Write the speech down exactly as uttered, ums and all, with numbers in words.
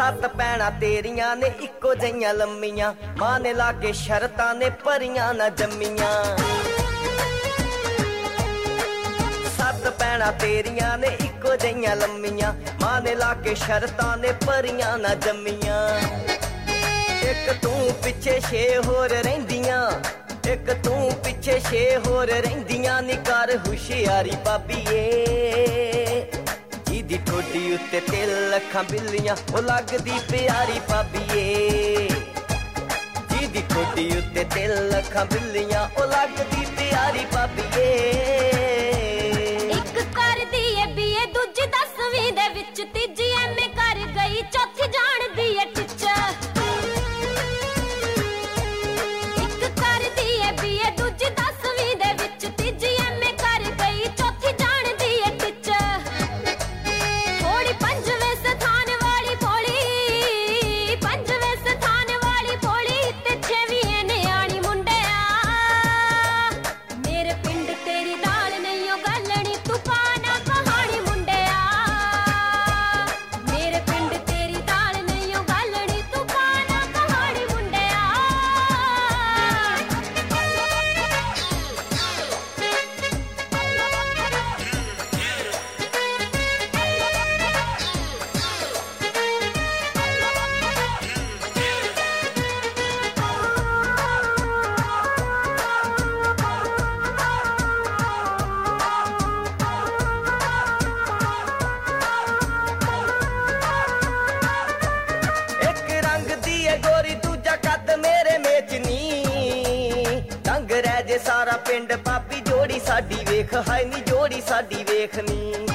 सत भैणां तेरियां ने इक्को जिहियां लम्मियां, मां ने ला के शरतां ने परियां ना जम्मियां। सत भैणां तेरियां ने इक्को जिहियां लम्मियां, मां ने ला के शरतां ने परियां ना जम्मियां। एक तू पिछे छे होर रहिंदियां, एक तू पिछे छे होर रहिंदियां, नी कर हुशियारी भाबीए। जिदी ठोडी उत्ते तिल अखां बिल्लियां, ओ लगदी प्यारी भाबीए। जिदी ठोडी उत्ते तिल अखां बिल्लियां, ओ लगदी प्यारी भाबीए। इक करदी ए बीए दूजी दसवीं दे विच, तीजी एमए कर गई, चौथी जाणदी ए टीचर। इक करदी ए बीए दूजी दसवीं दे विच, तीजी एमए कर गई, चौथी जाणदी ए टीचर। थोड़ी पंजवें स्थान वाली भोली, पंजवें स्थान वाली भोली, ते छेवीं न्याणी मुंडिया। मेरे पिंड तेरी दाल नहीं ओ गलनी, तू पाना कहानी मुंडिया। मेरे पिंड तेरी दाल नहीं ओ गलनी, तू पाना कहानी मुंडिया। एक रंग दी है गोरी, दूजा कद मेरे मेचनी, दंग रह जे सारा पिंड भाभी जोड़ी साडी वेख, हाय नी जोड़ी साडी वेखनी।